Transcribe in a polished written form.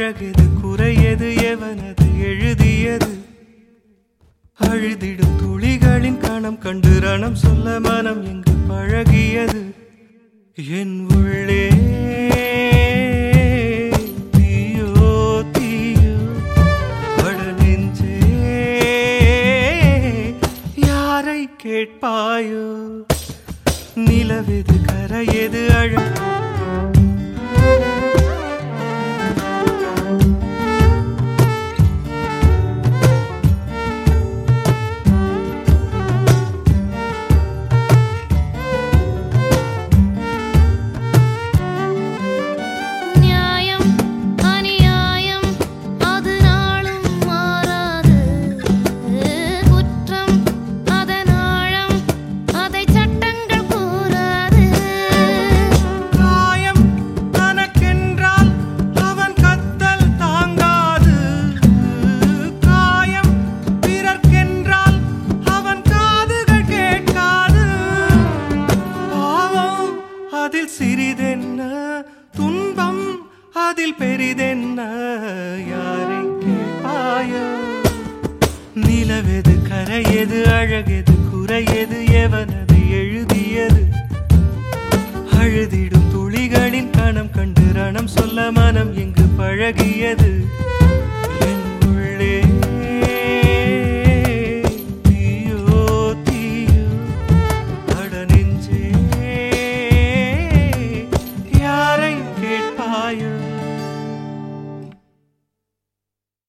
அழகெது குறையது எவனது எழுதியது அழுதிடும் துளிகளின் கணம் கண்டு ரணம் சொல்ல மனம் எங்கு பழகியது என் உள்ளே தீயோ தீயோ பட நெஞ்சே யாரை கேட்பாயோ நிலவெது கரையது அழகு சிறிதென்ன துன்பம் அதில் பெரிதென்ன யாரை கேட்பாயோ நிலவெது கரையது அழகெது குறையது எவனது எழுதியது அழுதிடும் துளிகளின் கணம் கண்டு ரணம் சொல்ல மனம் எங்கு பழகியது